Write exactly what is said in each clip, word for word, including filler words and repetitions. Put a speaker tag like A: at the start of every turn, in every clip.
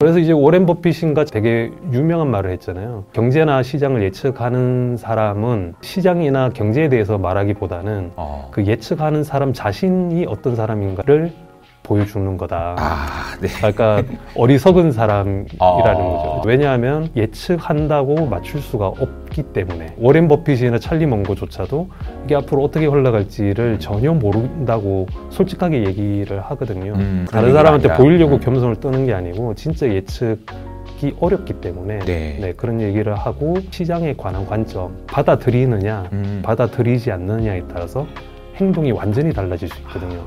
A: 그래서 이제 워렌 버핏인가 되게 유명한 말을 했잖아요. 경제나 시장을 예측하는 사람은 시장이나 경제에 대해서 말하기보다는
B: 어.
A: 그 예측하는 사람 자신이 어떤 사람인가를 보여주는 거다.
B: 아, 네.
A: 그러니까 어리석은 사람이라는
B: 어.
A: 거죠. 왜냐하면 예측한다고 맞출 수가 없기 때문에. 워렌 버핏이나 찰리 먼거조차도 이게 앞으로 어떻게 흘러갈지를 전혀 모른다고 솔직하게 얘기를 하거든요.
B: 음,
A: 다른 사람한테
B: 아니라.
A: 보이려고
B: 음.
A: 겸손을 떠는 게 아니고 진짜 예측이 어렵기 때문에
B: 네.
A: 네, 그런 얘기를 하고 시장에 관한 관점, 받아들이느냐
B: 음.
A: 받아들이지 않느냐에 따라서 행동이 완전히 달라질 수 있거든요.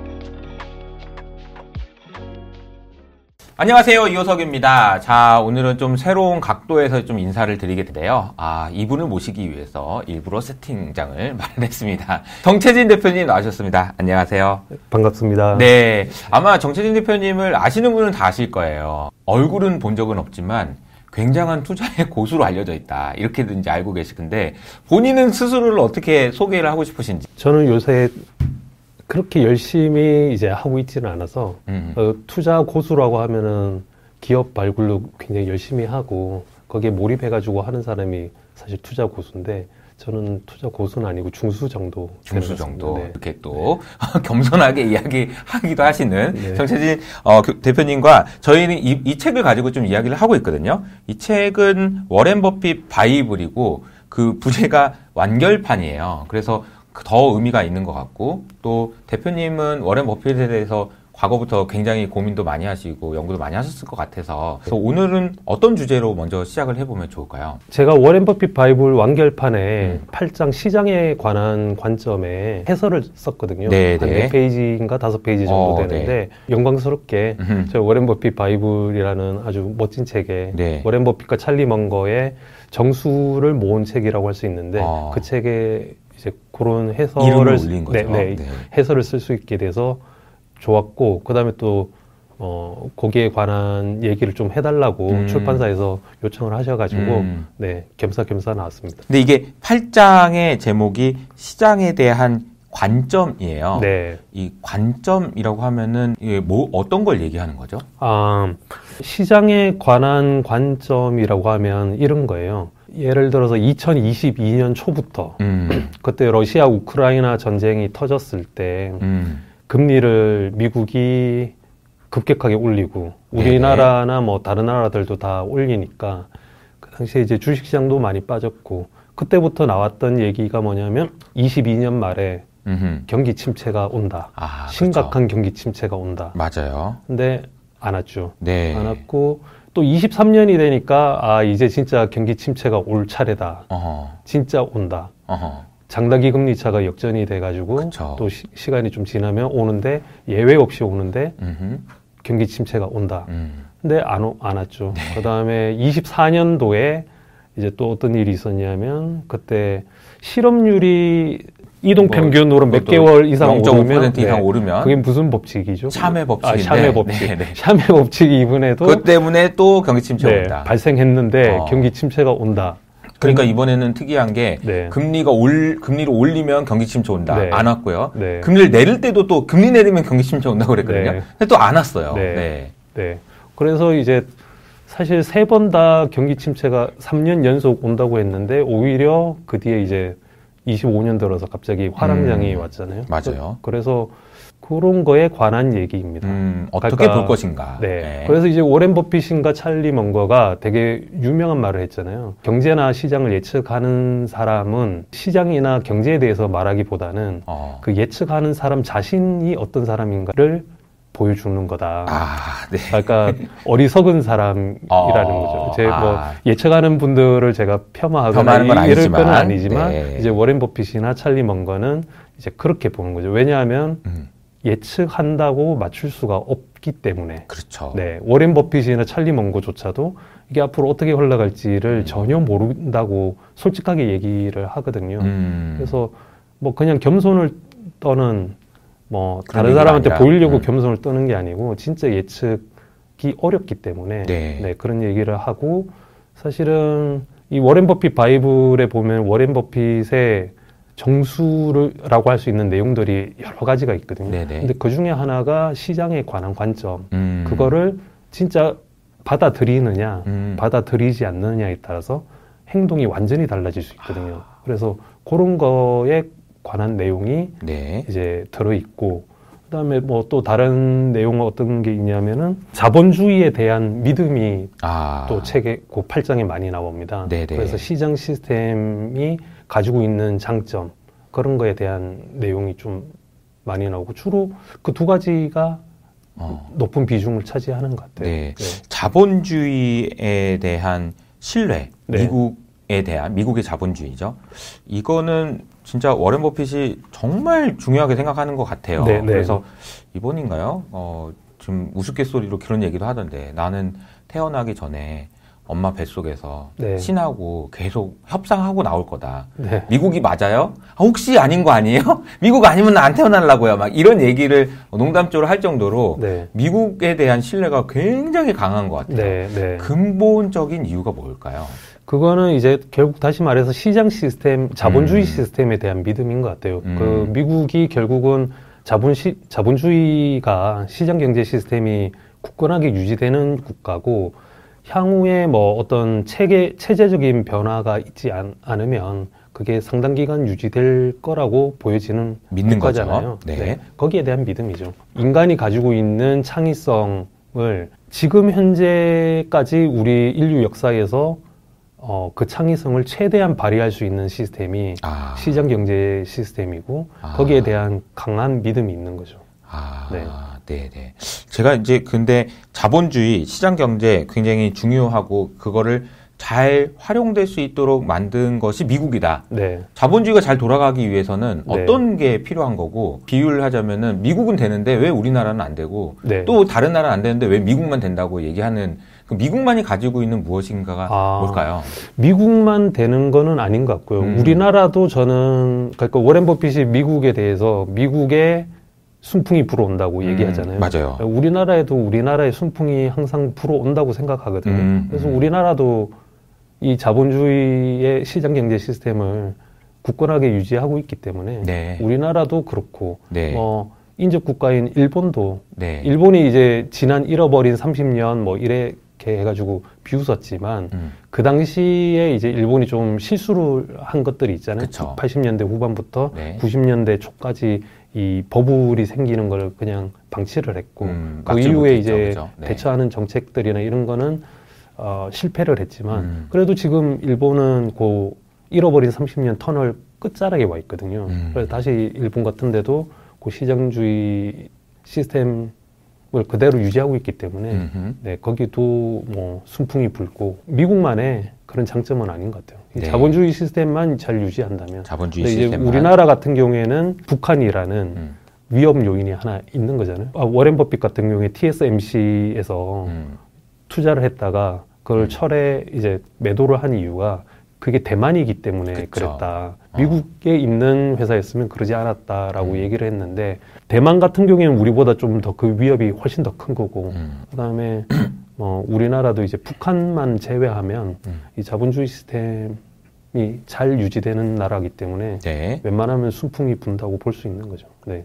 B: 안녕하세요, 이호석입니다. 자, 오늘은 좀 새로운 각도에서 좀 인사를 드리게 되는데요. 아, 이분을 모시기 위해서 일부러 세팅장을 마련했습니다. 정채진 대표님 나오셨습니다. 안녕하세요.
A: 반갑습니다.
B: 네, 아마 정채진 대표님을 아시는 분은 다 아실 거예요. 얼굴은 본 적은 없지만 굉장한 투자의 고수로 알려져 있다. 이렇게든 이제 알고 계실 건데 본인은 스스로를 어떻게 소개를 하고 싶으신지.
A: 저는 요새 그렇게 열심히 이제 하고 있지는 않아서
B: 음.
A: 어, 투자 고수라고 하면은 기업 발굴로 굉장히 열심히 하고 거기에 몰입해가지고 하는 사람이 사실 투자 고수인데 저는 투자 고수는 아니고 중수 정도.
B: 중수 정도.
A: 네.
B: 이렇게 또 겸손하게 이야기하기도 하시는
A: 네.
B: 정채진 어, 대표님과 저희는 이, 이 책을 가지고 좀 이야기를 하고 있거든요. 이 책은 워렌 버핏 바이블이고 그 부제가 완결판이에요. 그래서 더 의미가 있는 것 같고 또 대표님은 워렌 버핏에 대해서 과거부터 굉장히 고민도 많이 하시고 연구도 많이 하셨을 것 같아서 그래서 오늘은 어떤 주제로 먼저 시작을 해보면 좋을까요?
A: 제가 워렌 버핏 바이블 완결판에
B: 음.
A: 팔 장 시장에 관한 관점에 해설을 썼거든요.
B: 네,
A: 한
B: 네.
A: 네 페이지인가 다섯 페이지 정도
B: 어,
A: 되는데
B: 네.
A: 영광스럽게
B: 음흠.
A: 저희 워렌 버핏 바이블이라는 아주 멋진 책에
B: 네.
A: 워렌 버핏과 찰리 먼거의 정수를 모은 책이라고 할 수 있는데
B: 어.
A: 그 책에 이제 그런
B: 이름을
A: 해설을
B: 올린 거죠.
A: 네, 네,
B: 네.
A: 해설을 쓸 수 있게 돼서 좋았고 그다음에 또 어, 거기에 관한 얘기를 좀 해달라고
B: 음.
A: 출판사에서 요청을 하셔가지고
B: 음.
A: 네 겸사겸사 나왔습니다.
B: 근데 이게 팔 장의 제목이 시장에 대한 관점이에요.
A: 네.
B: 이 관점이라고 하면은 이게 뭐 어떤 걸 얘기하는 거죠?
A: 아, 시장에 관한 관점이라고 하면 이런 거예요. 예를 들어서 이천이십이 년 초부터
B: 음.
A: 그때 러시아 우크라이나 전쟁이 터졌을 때
B: 음.
A: 금리를 미국이 급격하게 올리고 우리나라나 뭐 다른 나라들도 다 올리니까 그 당시에 이제 주식시장도 많이 빠졌고 그때부터 나왔던 얘기가 뭐냐면 이십이 년 말에
B: 음흠.
A: 경기 침체가 온다.
B: 아,
A: 심각한 경기 침체가 온다.
B: 맞아요.
A: 근데 안 왔죠.
B: 네.
A: 안 왔고 또 이십삼 년이 되니까 아 이제 진짜 경기 침체가 올 차례다.
B: 어허.
A: 진짜 온다.
B: 어허.
A: 장단기 금리 차가 역전이 돼가지고
B: 그쵸.
A: 또 시, 시간이 좀 지나면 오는데 예외 없이 오는데
B: 음흠.
A: 경기 침체가 온다.
B: 음.
A: 근데 안, 오- 안 왔죠.
B: 네.
A: 그 다음에 이십사 년도에 이제 또 어떤 일이 있었냐면 그때 실업률이 이동
B: 뭐,
A: 평균으로 몇
B: 그것도
A: 개월 이상
B: 영 점 오
A: 오르면
B: 퍼센트 이상
A: 네.
B: 오르면
A: 그게 무슨 법칙이죠?
B: 샤메 법칙인데.
A: 아, 샤메 법칙.
B: 네, 네.
A: 샤메 법칙이 이번에도
B: 그것 때문에 또 경기 침체
A: 네,
B: 온다.
A: 발생했는데
B: 어.
A: 경기 침체가 온다.
B: 그러니까 이번에는 특이한 게
A: 네.
B: 금리가 올 금리를 올리면 경기 침체 온다.
A: 네.
B: 안 왔고요.
A: 네.
B: 금리를 내릴 때도 또 금리 내리면 경기 침체 온다고 그랬거든요.
A: 네.
B: 근데 또 안 왔어요.
A: 네.
B: 네.
A: 네. 그래서 이제 사실 세 번 다 경기 침체가 삼 년 연속 온다고 했는데 오히려 그 뒤에 이제 이십오 년 들어서 갑자기 화랑장이
B: 음,
A: 왔잖아요.
B: 맞아요.
A: 그, 그래서 그런 거에 관한 얘기입니다.
B: 음, 어떻게
A: 그러니까,
B: 볼 것인가.
A: 네.
B: 네.
A: 그래서 이제 워렌 버핏인가 찰리 먼거가 되게 유명한 말을 했잖아요. 경제나 시장을 예측하는 사람은 시장이나 경제에 대해서 말하기보다는
B: 어.
A: 그 예측하는 사람 자신이 어떤 사람인가를 보여주는 거다.
B: 아, 네.
A: 그러니까 어리석은 사람이라는
B: 어,
A: 거죠. 제 뭐
B: 아.
A: 예측하는 분들을 제가 폄하하거나
B: 폄하하는 건
A: 이럴
B: 아니지만,
A: 건 아니지만
B: 네.
A: 이제 워렌 버핏이나 찰리 먼거는 이제 그렇게 보는 거죠. 왜냐하면
B: 음,
A: 예측한다고 맞출 수가 없기 때문에.
B: 그렇죠.
A: 네, 워렌 버핏이나 찰리 먼거조차도 이게 앞으로 어떻게 흘러갈지를
B: 음.
A: 전혀 모른다고 솔직하게 얘기를 하거든요.
B: 음,
A: 그래서 뭐 그냥 겸손을 떠는 뭐
B: 그런
A: 다른
B: 얘기가
A: 사람한테
B: 아니라,
A: 보이려고
B: 음.
A: 겸손을 떠는 게 아니고 진짜 예측이 어렵기 때문에
B: 네.
A: 네, 그런 얘기를 하고 사실은 이 워렌 버핏 바이블에 보면 워렌 버핏의 정수라고 할 수 있는 내용들이 여러 가지가 있거든요.
B: 네네.
A: 근데 그 중에 하나가 시장에 관한 관점.
B: 음,
A: 그거를 진짜 받아들이느냐,
B: 음.
A: 받아들이지 않느냐에 따라서 행동이 완전히 달라질 수 있거든요. 그래서 그런 거에 관한 내용이
B: 네.
A: 이제 들어있고, 그 다음에 뭐 또 다른 내용은 어떤 게 있냐면은 자본주의에 대한 믿음이
B: 아.
A: 또 책에 그 팔 장에 많이 나옵니다.
B: 네네.
A: 그래서 시장 시스템이 가지고 있는 장점, 그런 거에 대한 내용이 좀 많이 나오고, 주로 그 두 가지가
B: 어.
A: 높은 비중을 차지하는 것 같아요.
B: 네.
A: 네.
B: 자본주의에 대한 신뢰,
A: 네.
B: 미국에 대한, 미국의 자본주의죠. 이거는 진짜 워렌 버핏이 정말 중요하게 생각하는 것 같아요.
A: 네, 네.
B: 그래서 이번인가요? 어, 좀 우스갯소리로 그런 얘기도 하던데, 나는 태어나기 전에 엄마 뱃속에서
A: 네.
B: 신하고 계속 협상하고 나올 거다.
A: 네.
B: 미국이 맞아요? 아, 혹시 아닌 거 아니에요? 미국 아니면 나 안 태어나려고요. 막 이런 얘기를 농담조로 할 정도로
A: 네.
B: 미국에 대한 신뢰가 굉장히 강한 것 같아요.
A: 네, 네.
B: 근본적인 이유가 뭘까요?
A: 그거는 이제 결국 다시 말해서 시장 시스템, 자본주의
B: 음.
A: 시스템에 대한 믿음인 것 같아요.
B: 음.
A: 그 미국이 결국은 자본시, 자본주의가 시장 경제 시스템이 굳건하게 유지되는 국가고, 향후에 뭐 어떤 체계, 체제적인 변화가 있지 않, 않으면 그게 상당 기간 유지될 거라고 보여지는
B: 믿는
A: 국가잖아요.
B: 거죠. 네.
A: 네. 거기에 대한 믿음이죠. 인간이 가지고 있는 창의성을 지금 현재까지 우리 인류 역사에서 어, 그 창의성을 최대한 발휘할 수 있는 시스템이
B: 아.
A: 시장 경제 시스템이고,
B: 아.
A: 거기에 대한 강한 믿음이 있는 거죠.
B: 아,
A: 네.
B: 네, 네. 제가 이제 근데 자본주의, 시장 경제 굉장히 중요하고 그거를 잘 활용될 수 있도록 만든 것이 미국이다.
A: 네.
B: 자본주의가 잘 돌아가기 위해서는
A: 네.
B: 어떤 게 필요한 거고, 비유를 하자면은 미국은 되는데 왜 우리나라는 안 되고,
A: 네.
B: 또 다른 나라는 안 되는데 왜 미국만 된다고 얘기하는, 그 미국만이 가지고 있는 무엇인가가
A: 아.
B: 뭘까요?
A: 미국만 되는 거는 아닌 것 같고요.
B: 음.
A: 우리나라도 저는, 그러니까 워렌 버핏이 미국에 대해서 미국의 순풍이 불어온다고
B: 음,
A: 얘기하잖아요.
B: 맞아요.
A: 우리나라에도 우리나라의 순풍이 항상 불어온다고 생각하거든요.
B: 음,
A: 그래서
B: 음.
A: 우리나라도 이 자본주의의 시장 경제 시스템을 굳건하게 유지하고 있기 때문에
B: 네.
A: 우리나라도 그렇고,
B: 네.
A: 뭐 인접 국가인 일본도
B: 네.
A: 일본이 이제 지난 잃어버린 삼십 년 뭐 이렇게 해가지고 비웃었지만,
B: 음.
A: 그 당시에 이제 일본이 좀 실수를 한 것들이 있잖아요.
B: 그쵸.
A: 팔십 년대 후반부터
B: 네.
A: 구십 년대 초까지 이 버블이 생기는 걸 그냥 방치를 했고,
B: 음,
A: 그
B: 막지
A: 이후에
B: 못했죠,
A: 이제
B: 그죠? 네.
A: 대처하는 정책들이나 이런 거는 어, 실패를 했지만,
B: 음.
A: 그래도 지금 일본은 그 잃어버린 삼십 년 터널 끝자락에 와 있거든요.
B: 음.
A: 그래서 다시 일본 같은 데도 그 시장주의 시스템을 그대로 유지하고 있기 때문에,
B: 음흠.
A: 네, 거기도 뭐 순풍이 불고, 미국만의 그런 장점은 아닌 것 같아요. 이
B: 네.
A: 자본주의 시스템만 잘 유지한다면.
B: 자본주의
A: 근데 이제
B: 시스템만.
A: 우리나라 같은 경우에는 북한이라는
B: 음.
A: 위험 요인이 하나 있는 거잖아요. 아, 워렌 버핏 같은 경우에 티에스엠씨에서
B: 음.
A: 투자를 했다가 그걸
B: 음.
A: 철에 이제 매도를 한 이유가 그게 대만이기 때문에
B: 그쵸.
A: 그랬다.
B: 어.
A: 미국에 있는 회사였으면 그러지 않았다라고
B: 음.
A: 얘기를 했는데, 대만 같은 경우에는 우리보다 좀 더 그 위협이 훨씬 더 큰 거고,
B: 음.
A: 그다음에 뭐 우리나라도 이제 북한만 제외하면
B: 음.
A: 이 자본주의 시스템이 잘 유지되는 나라이기 때문에
B: 네.
A: 웬만하면 순풍이 분다고 볼 수 있는 거죠. 네.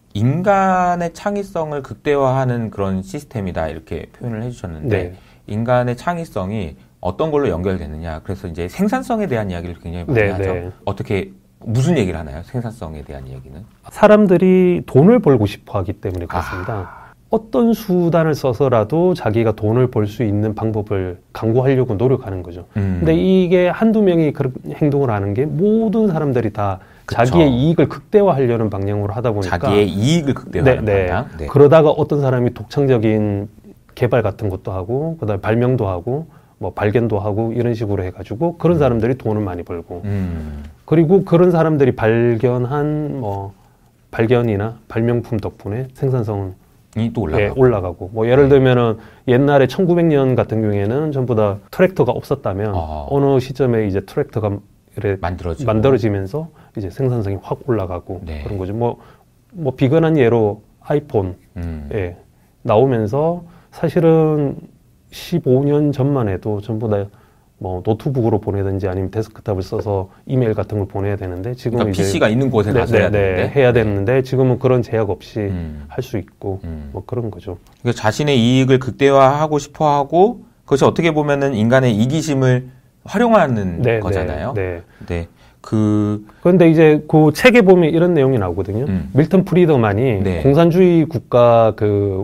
B: 인간의 창의성을 극대화하는 그런 시스템이다, 이렇게 표현을 해주셨는데,
A: 네.
B: 인간의 창의성이 어떤 걸로 연결되느냐. 그래서 이제 생산성에 대한 이야기를 굉장히 많이
A: 네,
B: 하죠.
A: 네.
B: 어떻게, 무슨 얘기를 하나요? 생산성에 대한 이야기는?
A: 사람들이 돈을 벌고 싶어 하기 때문에 그렇습니다.
B: 아.
A: 어떤 수단을 써서라도 자기가 돈을 벌 수 있는 방법을 강구하려고 노력하는 거죠.
B: 음.
A: 근데 이게 한두 명이 그런 행동을 하는 게 모든 사람들이 다
B: 그쵸.
A: 자기의 이익을 극대화하려는 방향으로 하다 보니까,
B: 자기의 이익을 극대화하는
A: 네, 네.
B: 방향. 네.
A: 그러다가 어떤 사람이 독창적인 개발 같은 것도 하고, 그다음에 발명도 하고, 뭐 발견도 하고, 이런 식으로 해가지고 그런 사람들이 돈을 많이 벌고,
B: 음.
A: 그리고 그런 사람들이 발견한 뭐 발견이나 발명품 덕분에 생산성은
B: 이 또 올라가고.
A: 예, 올라가고. 뭐 예를 들면은 옛날에 천구백 년 같은 경우에는 전부 다 트랙터가 없었다면
B: 어.
A: 어느 시점에 이제 트랙터가 이래
B: 만들어지고.
A: 만들어지면서 이제 생산성이 확 올라가고
B: 네.
A: 그런 거죠. 뭐, 뭐 비근한 예로 아이폰
B: 음.
A: 예, 나오면서 사실은 십오 년 전만 해도 전부 다 뭐 노트북으로 보내든지 아니면 데스크탑을 써서 이메일 같은 걸 보내야 되는데 지금
B: 그러니까
A: 이제
B: 피씨가 있는 곳에
A: 네,
B: 가서
A: 네,
B: 해야
A: 네,
B: 되는데
A: 해야 되는데 지금은 그런 제약 없이
B: 음.
A: 할 수 있고
B: 음.
A: 뭐 그런 거죠.
B: 그러니까 자신의 이익을 극대화하고 싶어하고 그것이 어떻게 보면은 인간의 이기심을 활용하는
A: 네,
B: 거잖아요.
A: 네. 네.
B: 네. 그
A: 그런데 이제 그 책에 보면 이런 내용이 나오거든요.
B: 음.
A: 밀턴 프리드만이
B: 네.
A: 공산주의 국가 그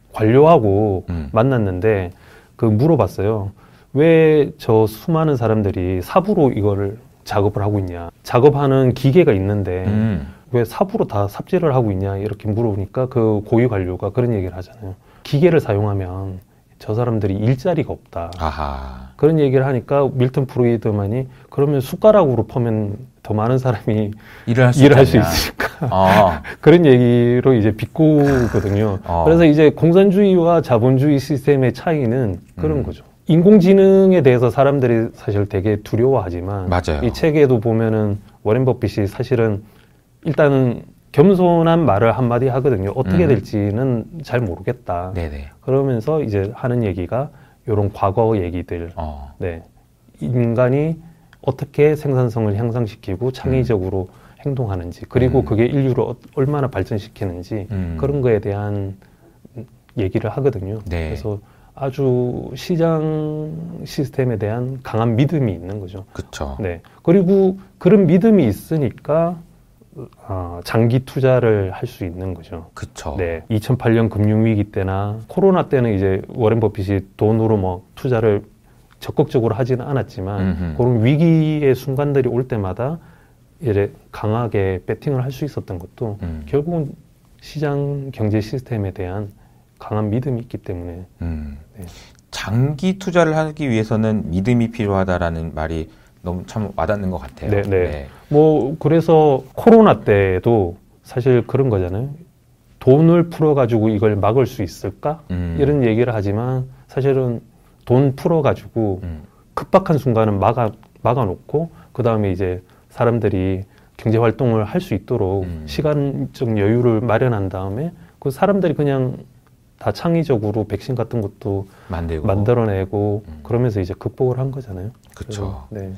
A: 관료하고
B: 음.
A: 만났는데 그 물어봤어요. 왜 저 수많은 사람들이 삽으로 이거를 작업을 하고 있냐? 작업하는 기계가 있는데
B: 음.
A: 왜 삽으로 다 삽질을 하고 있냐? 이렇게 물어보니까 그 고위 관료가 그런 얘기를 하잖아요. 기계를 사용하면 저 사람들이 일자리가 없다.
B: 아하.
A: 그런 얘기를 하니까 밀턴 프리드만이 그러면 숟가락으로 퍼면 더 많은 사람이
B: 일을 할 수
A: 일을 할 수
B: 있겠냐.
A: 있을까?
B: 어.
A: 그런 얘기로 이제 비꼬거든요.
B: 어.
A: 그래서 이제 공산주의와 자본주의 시스템의 차이는 그런
B: 음.
A: 거죠. 인공지능에 대해서 사람들이 사실 되게 두려워하지만
B: 맞아요.
A: 이 책에도 보면은 워렌 버핏이 사실은 일단은 겸손한 말을 한마디 하거든요. 어떻게
B: 음.
A: 될지는 잘 모르겠다.
B: 네네.
A: 그러면서 이제 하는 얘기가 이런 과거 얘기들,
B: 어.
A: 네, 인간이 어떻게 생산성을 향상시키고 창의적으로 행동하는지, 그리고
B: 음.
A: 그게 인류를 어- 얼마나 발전시키는지
B: 음.
A: 그런 거에 대한 얘기를 하거든요.
B: 네.
A: 그래서 아주 시장 시스템에 대한 강한 믿음이 있는 거죠.
B: 그쵸.
A: 네. 그리고 그런 믿음이 있으니까 어, 장기 투자를 할 수 있는 거죠.
B: 그쵸.
A: 네. 이천팔 년 금융위기 때나 코로나 때는 이제 워렌 버핏이 돈으로 뭐 투자를 적극적으로 하지는 않았지만
B: 음흠.
A: 그런 위기의 순간들이 올 때마다 이제 강하게 배팅을 할 수 있었던 것도
B: 음.
A: 결국은 시장 경제 시스템에 대한 강한 믿음이 있기 때문에
B: 음.
A: 네.
B: 장기 투자를 하기 위해서는 믿음이 필요하다라는 말이 너무 참 와닿는 것 같아요.
A: 네, 네. 뭐 그래서 코로나 때도 사실 그런 거잖아요. 돈을 풀어가지고 이걸 막을 수 있을까?
B: 음.
A: 이런 얘기를 하지만 사실은 돈 풀어가지고
B: 음.
A: 급박한 순간은 막아 막아놓고 그 다음에 이제 사람들이 경제 활동을 할 수 있도록
B: 음.
A: 시간적 여유를 마련한 다음에 그 사람들이 그냥 다 창의적으로 백신 같은 것도
B: 만들고.
A: 만들어내고
B: 음.
A: 그러면서 이제 극복을 한 거잖아요.
B: 그쵸.
A: 그래서, 네,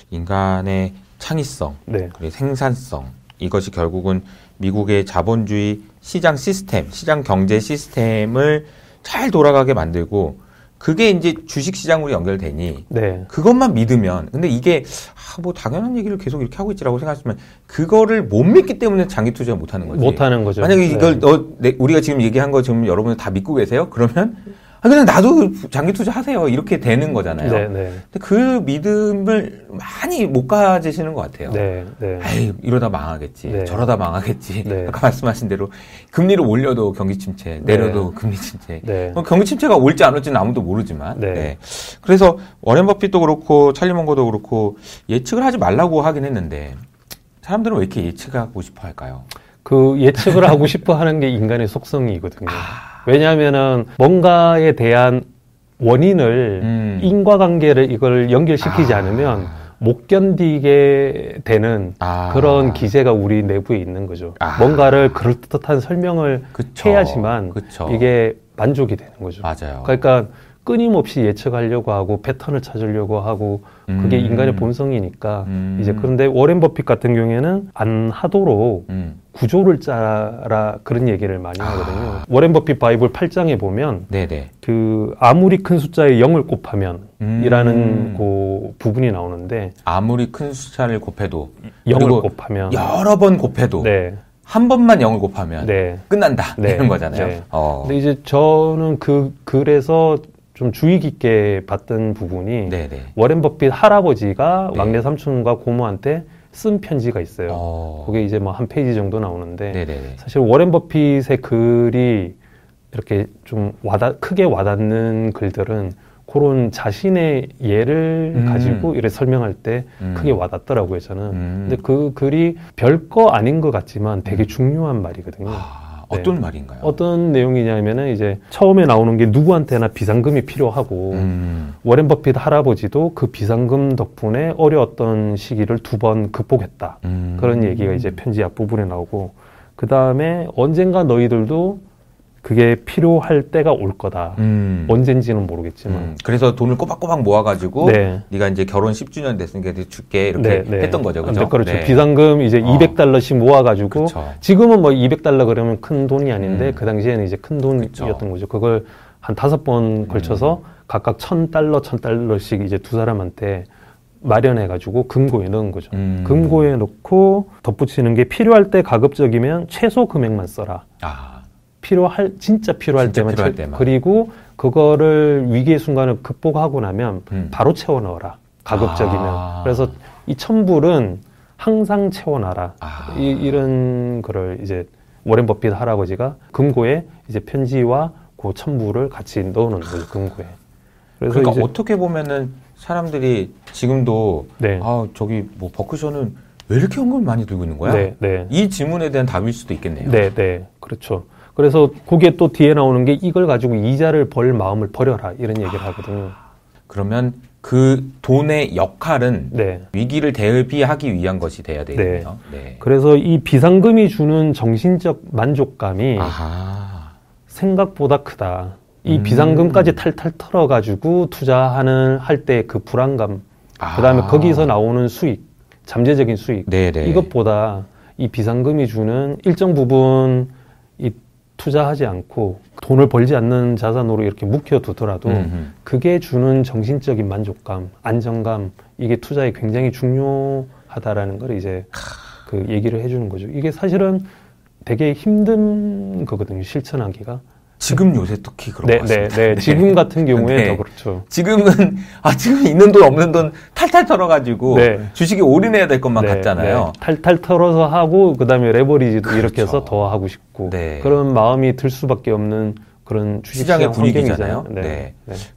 B: 인간의 창의성,
A: 네,
B: 그리고 생산성, 이것이 결국은 미국의 자본주의 시장 시스템, 시장 경제 시스템을 잘 돌아가게 만들고, 그게 이제 주식시장으로 연결되니,
A: 네,
B: 그것만 믿으면, 근데 이게, 아, 뭐, 당연한 얘기를 계속 이렇게 하고 있지라고 생각하시면, 그거를 못 믿기 때문에 장기 투자 못 하는 거지.
A: 못 하는 거죠.
B: 만약에
A: 네.
B: 이걸, 너, 내, 우리가 지금 얘기한 거 지금 여러분들 다 믿고 계세요? 그러면, 아, 그냥 나도 장기 투자 하세요. 이렇게 되는 거잖아요.
A: 네, 네,
B: 근데 그 믿음을 많이 못 가지시는 것 같아요.
A: 네, 네,
B: 에이, 이러다 망하겠지.
A: 네.
B: 저러다 망하겠지.
A: 네.
B: 아까 말씀하신 대로 금리를 올려도 경기 침체, 내려도 금리 침체.
A: 네.
B: 그럼 경기 침체가 올지 안 올지는 아무도 모르지만.
A: 네.
B: 네. 그래서 워렌 버핏도 그렇고 찰리 먼거도 그렇고 예측을 하지 말라고 하긴 했는데 사람들은 왜 이렇게 예측하고 싶어 할까요?
A: 그 예측을 하고 싶어 하는 게 인간의 속성이거든요.
B: 아.
A: 왜냐하면은 뭔가에 대한 원인을
B: 음.
A: 인과관계를 이걸 연결시키지
B: 아.
A: 않으면 못 견디게 되는
B: 아.
A: 그런 기제가 우리 내부에 있는 거죠.
B: 아.
A: 뭔가를 그럴듯한 설명을
B: 그쵸.
A: 해야지만
B: 그쵸.
A: 이게 만족이 되는 거죠.
B: 맞아요.
A: 그러니까 끊임없이 예측하려고 하고 패턴을 찾으려고 하고 그게
B: 음.
A: 인간의 본성이니까
B: 음.
A: 이제 그런데 워렌 버핏 같은 경우에는 안 하도록
B: 음.
A: 구조를 짜라 그런 얘기를 많이
B: 아.
A: 하거든요. 워렌 버핏 바이블 팔 장에 보면
B: 네네.
A: 그 아무리 큰 숫자의 영을 곱하면
B: 음.
A: 이라는 그 부분이 나오는데
B: 아무리 큰 숫자를 곱해도
A: 영을
B: 그리고
A: 곱하면
B: 여러 번 곱해도
A: 네,
B: 한 번만 영을 곱하면
A: 네.
B: 끝난다
A: 네.
B: 이런 거잖아요.
A: 네.
B: 어.
A: 근데 이제 저는 그 글에서 좀 주의 깊게 봤던 부분이
B: 네네.
A: 워렌 버핏 할아버지가
B: 네.
A: 막내 삼촌과 고모한테 쓴 편지가 있어요.
B: 어.
A: 그게 이제 뭐 한 페이지 정도 나오는데
B: 네네네.
A: 사실 워렌 버핏의 글이 이렇게 좀 와닿 크게 와닿는 글들은 그런 자신의 예를
B: 음.
A: 가지고 이렇게 설명할 때
B: 음.
A: 크게 와닿더라고요, 저는.
B: 음.
A: 근데 그 글이 별거 아닌 것 같지만 되게
B: 음.
A: 중요한 말이거든요.
B: 아, 어떤
A: 네.
B: 말인가요?
A: 어떤 내용이냐면은 이제 처음에 나오는 게 누구한테나 비상금이 필요하고
B: 음.
A: 워렌 버핏 할아버지도 그 비상금 덕분에 어려웠던 시기를 두 번 극복했다.
B: 음.
A: 그런 얘기가 이제 편지 앞부분에 나오고 그 다음에 언젠가 너희들도 그게 필요할 때가 올 거다.
B: 음.
A: 언젠지는 모르겠지만.
B: 음. 그래서 돈을 꼬박꼬박 모아가지고
A: 네.
B: 네가 이제 결혼 십 주년 됐으니까 줄게 이렇게
A: 네, 네.
B: 했던 거죠, 그죠?
A: 그렇죠.
B: 네.
A: 비상금 이제
B: 어.
A: 이백 달러씩 모아가지고
B: 그쵸.
A: 지금은 뭐 이백 달러 그러면 큰 돈이 아닌데
B: 음.
A: 그 당시에는 이제 큰 돈이었던
B: 그쵸.
A: 거죠. 그걸 한 다섯 번 걸쳐서
B: 음.
A: 각각 천 달러, 천 달러씩 이제 두 사람한테 마련해가지고 금고에 넣은 거죠.
B: 음.
A: 금고에 넣고 덧붙이는 게 필요할 때 가급적이면 최소 금액만 써라.
B: 아.
A: 필요할 진짜 필요할
B: 진짜
A: 때만,
B: 필요할
A: 채,
B: 때만.
A: 그리고 그거를 위기의 순간을 극복하고 나면
B: 음.
A: 바로 채워 넣어라. 가급적이면.
B: 아.
A: 그래서 이 천불은 항상 채워놔라.
B: 아.
A: 이, 이런 거를 이제 워렌 버핏 할아버지가 금고에 이제 편지와 그 천불을 같이 넣어놓는 거죠, 금고에. 그래서
B: 그러니까
A: 이제
B: 어떻게 보면은 사람들이 지금도
A: 네.
B: 아 저기 뭐 버크셔는 왜 이렇게 현금을 많이 들고 있는 거야?
A: 네, 네.
B: 이 질문에 대한 답일 수도 있겠네요.
A: 네, 네. 그렇죠. 그래서 그게 또 뒤에 나오는 게 이걸 가지고 이자를 벌 마음을 버려라. 이런 얘기를 하거든요.
B: 그러면 그 돈의 역할은
A: 네.
B: 위기를 대비하기 위한 것이 돼야 되겠네요. 네.
A: 그래서 이 비상금이 주는 정신적 만족감이
B: 아하.
A: 생각보다 크다. 이
B: 음.
A: 비상금까지 탈탈 털어가지고 투자하는 할 때 그 불안감,
B: 아.
A: 그 다음에 거기서 나오는 수익, 잠재적인 수익,
B: 네네.
A: 이것보다 이 비상금이 주는 일정 부분 이 투자하지 않고 돈을 벌지 않는 자산으로 이렇게 묵혀두더라도
B: 음흠.
A: 그게 주는 정신적인 만족감, 안정감, 이게 투자에 굉장히 중요하다라는 걸 이제 그 얘기를 해주는 거죠. 이게 사실은 되게 힘든 거거든요, 실천하기가.
B: 지금 요새 특히 그런
A: 네,
B: 것 같습니다.
A: 네, 네. 지금 같은 경우에
B: 네.
A: 더 그렇죠.
B: 지금은 아 지금 있는 돈 없는 돈 탈탈 털어가지고
A: 네.
B: 주식에 올인해야 될 것만
A: 네,
B: 같잖아요.
A: 네. 탈탈 털어서 하고 그다음에 레버리지도
B: 그렇죠.
A: 이렇게 해서 더 하고 싶고
B: 네.
A: 그런 마음이 들 수밖에 없는 그런 주식시장
B: 시장의 분위기잖아요.
A: 환경이잖아요. 네.
B: 네.
A: 네.